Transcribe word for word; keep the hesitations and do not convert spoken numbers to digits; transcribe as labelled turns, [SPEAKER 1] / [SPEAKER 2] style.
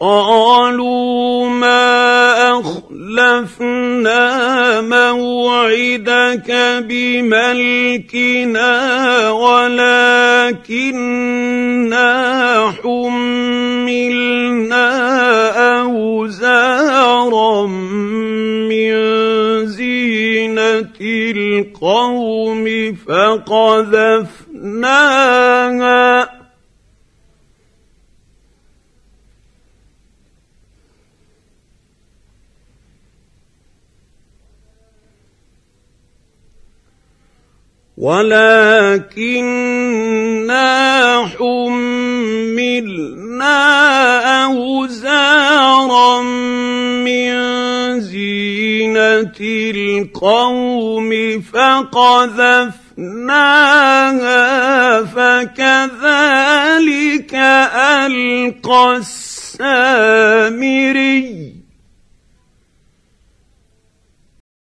[SPEAKER 1] قالوا ما أخلفنا موعدك بملكنا ولكننا حملنا أوزارا من زينة القوم فقذفناها ولكننا حملنا أوزارا من زينة القوم فقذفناها فكذلك ألقى السامري